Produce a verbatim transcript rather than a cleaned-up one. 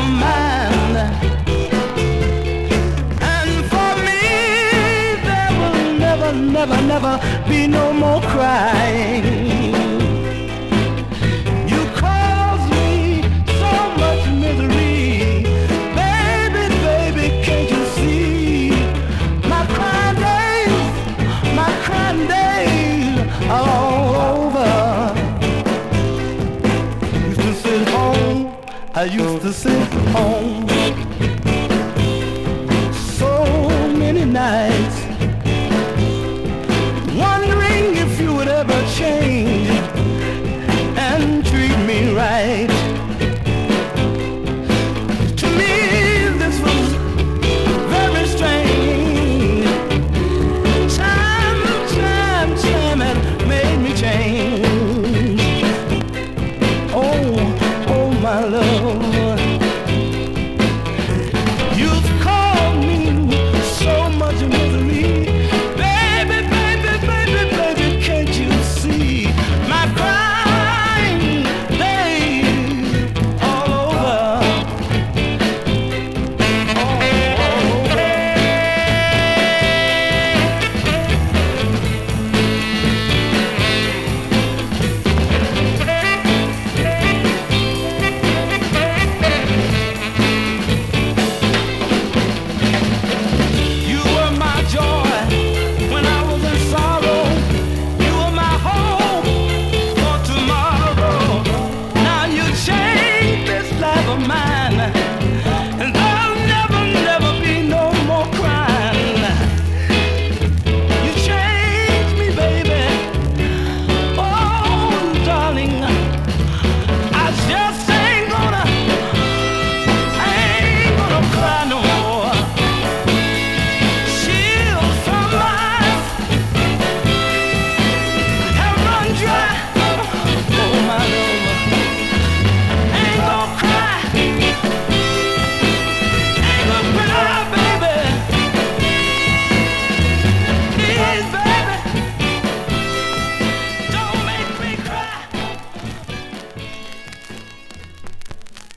your mind. And for me, there will never, never, never be no more crying. You cause me so much misery. Baby, baby, can't you see? My crying days, my crying days are all over. Used to sit home, I used to sit home.